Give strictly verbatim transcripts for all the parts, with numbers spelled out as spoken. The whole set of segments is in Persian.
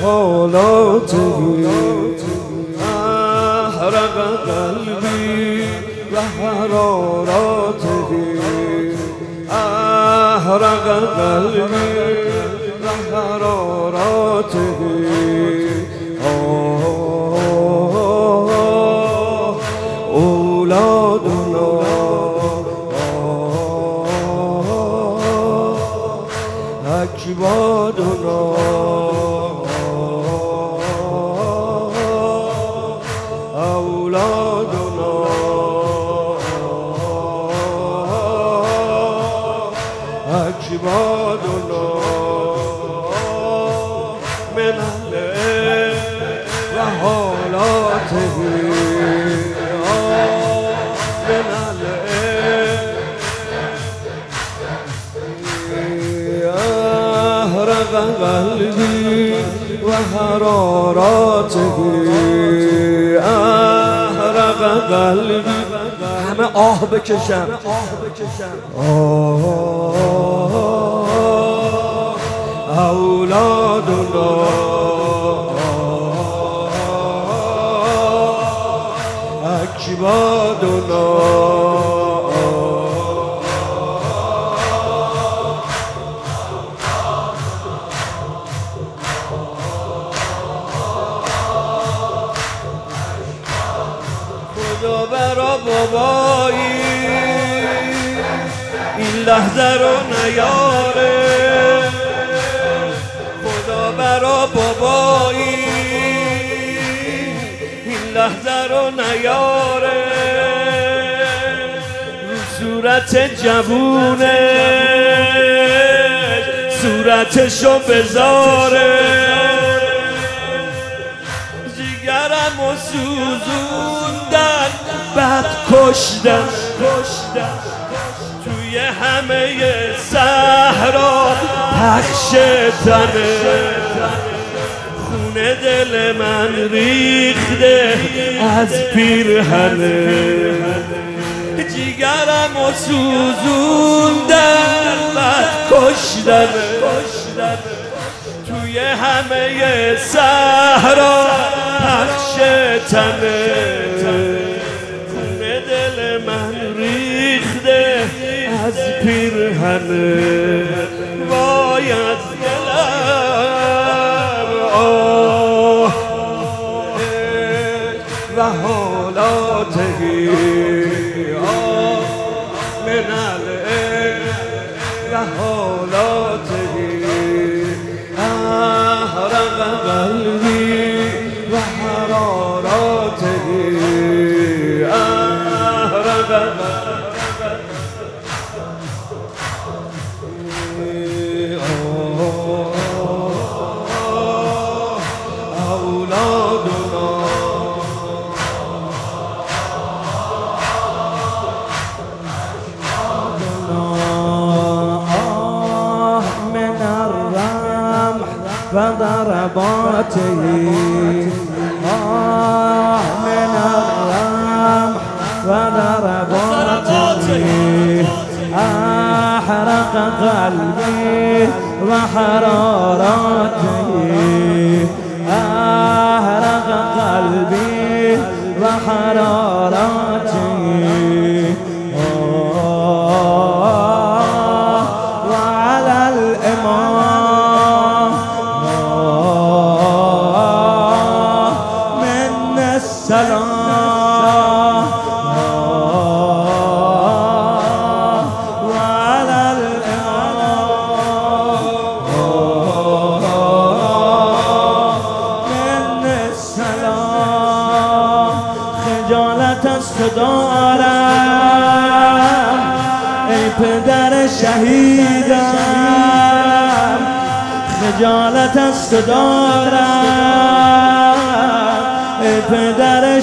حالاته احرق قلبی و حراراته احرق قلبی و حراراته اولادنا اکبادنا اولادنا اکبادنا من اهل و حالاته من اهل احرق قلبی و حراراته احرق قلبی همه آه بکشم آه اولادنا اکبادنا خدا برا بابایی این لحظه رو نیاره خدا برا بابایی این لحظه رو نیاره رو صورت جوونش صورتشو بذاره جیگرم و سوزوندن بعد کشتن توی همه صحرا پخش تنه خونه دل من ریخته از پیرهنه جیگرم و سوزوندن بعد کشتن توی همه صحرا پخش تنه خونه دل من ریخته از پیرهنه وای از دلم آه و حالاته آه من و حالاته احرق قلبی و حراراته احرق اولادنا من الرمح و ضرباته من الرمح و ضرباته احرق قلبي وحراراته احرق قلبي وحراراته وعلى الإمام منا السلام دارم ای پدر شهیدم خجالت از تو دارم ای پدر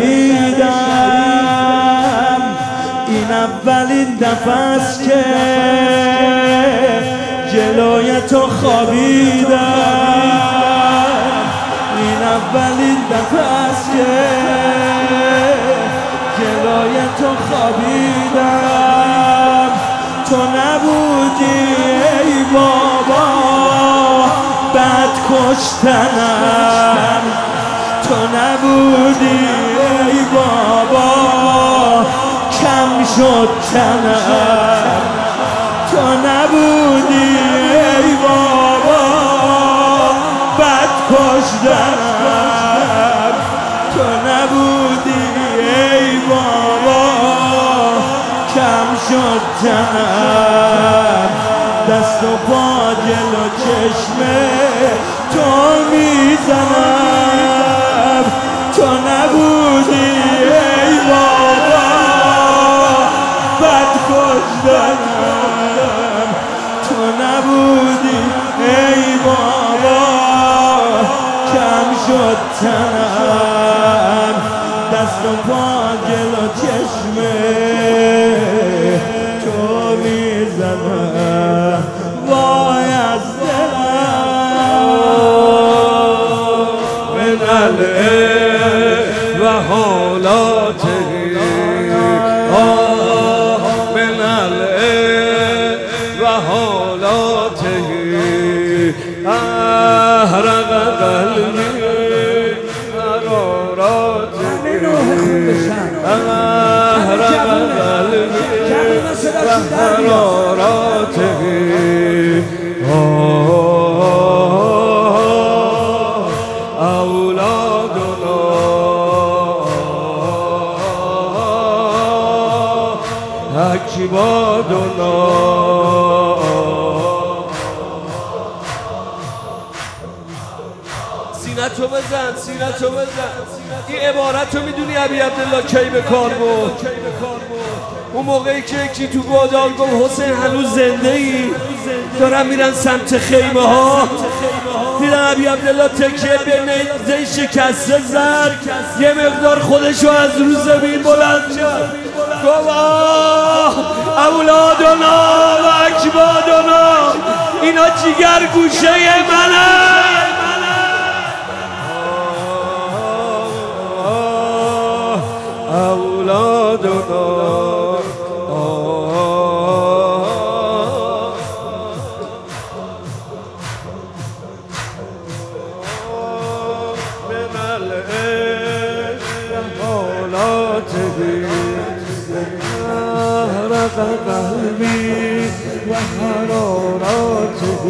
شهیدم این اولین دفعه است که جلوی تو خوابیدم این اولین دفعه است که جلوی تو خوابیدم تو نبودی ای بابا بعد کشت تنم تو نبودی ای بابا کم شد تنم تو نبودی ای بابا بد کشتنم تو نبودی ای بابا کم شد تنم دست و پا جلو چشمه تو میزنم تو نبودی ای بابا بد کشتنم تو نبودی ای بابا کم شد تنم دست و پا جلو چشمه تو میزنم وای از دلم من العشق و حالاته آه من العشق و حالاته احرق قلبی حراراته احرق قلبی و حراراته اولادنا اکبادنا سینتو بزن سینتو بزن این عبارت رو میدونی ابی عبدالله کی به کار بود؟ اون موقعی که یکی تو گودال گفت حسین هنوز زنده ای؟ دارن میرن سمت خیمه ها دیدن ابی عبدالله تکیه به نیزه شکسته زد یه مقدار خودشو از رو زمین بلند کرد گفت آه اولادنا و اکبادنا اینا جگر گوشه منه اولادنا من العشق حالاته احرق قلبی و حراراته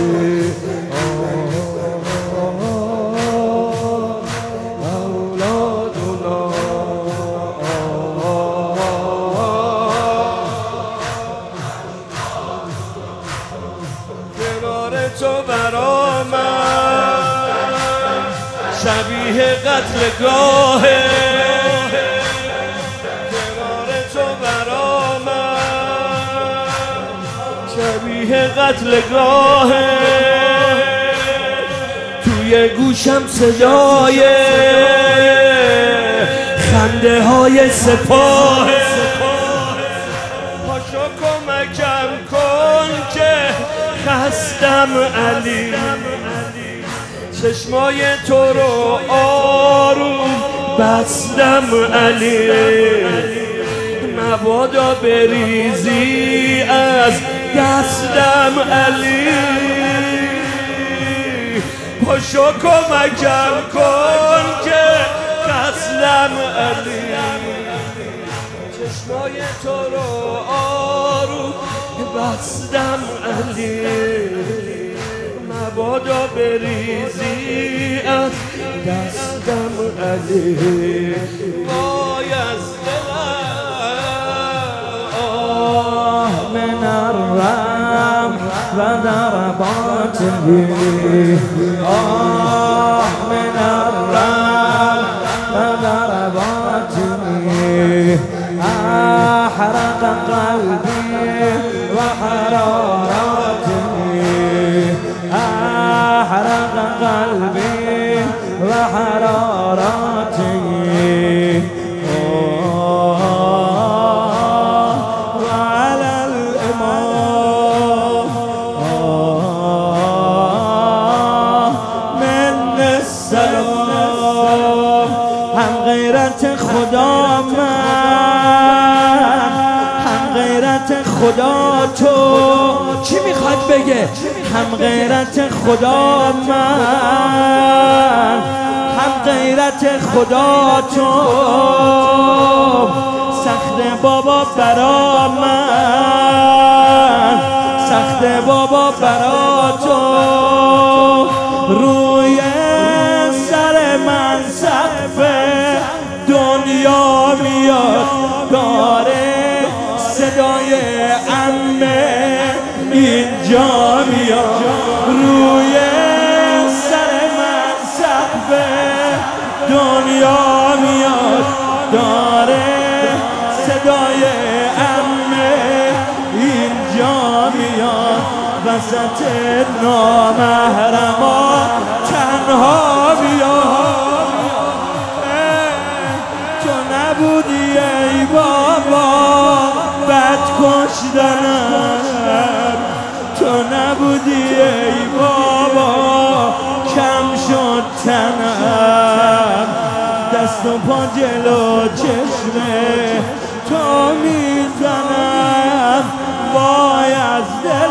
تو برا من شبیه قتلگاهه کنار تو برا من شبیه قتلگاهه توی گوشم صدای خنده های سپاهه پاشو کمکم کن که خستم علی چشمای تو رو آروم بستم علی مبادا بریزی از دستم علی پاشو کمکم کن که خستم علی چشمای تو رو آروم بستم علی مبادا بریزی از دستم علی وای از دلم آه من الرم و ضرباته آه من الرم و ضرباته احرق قلبی وحرارته احرق قلبي وحرارته وعلى الإمام من السلام هم غيرت خدا من هم غيرت خدا خدا تو. چی میخواد بگه؟ هم غیرت خدا من، هم غیرت خدا تو. سخت بابا برا من، سخت بابا برا تو. روی سر من سقف دنیا میاد، داره صدای عمه اینجا میاد. روی سر من سقف دنیا میاد، داره صدای عمه اینجا میاد. وسط نامحرما تنها میاد. تو نبودی ای بابا بد کشتنم، تو نبودی ای بابا کم شد تنم. دست و پا جلو چشمه تو میزنم، وای از دل